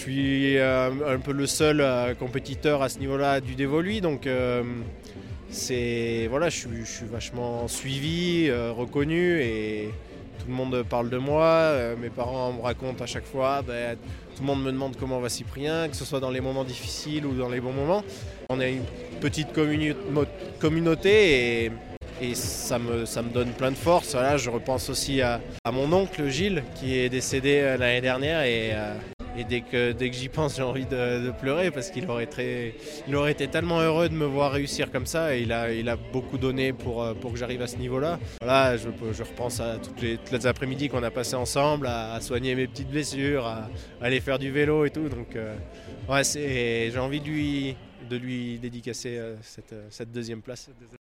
suis un peu le seul compétiteur à ce niveau-là du dévolu, donc je suis vachement suivi, reconnu et tout le monde parle de moi. Mes parents me racontent à chaque fois, tout le monde me demande comment va Cyprien, que ce soit dans les moments difficiles ou dans les bons moments. On est une petite communauté et ça me donne plein de force. Voilà, je repense aussi à mon oncle Gilles qui est décédé l'année dernière et dès que j'y pense, j'ai envie de pleurer parce qu'il aurait été tellement heureux de me voir réussir comme ça et il a beaucoup donné pour que j'arrive à ce niveau-là. Voilà, je repense à toutes les après-midi qu'on a passé ensemble, à soigner mes petites blessures, à aller faire du vélo et tout. Donc j'ai envie de lui dédicacer cette deuxième place.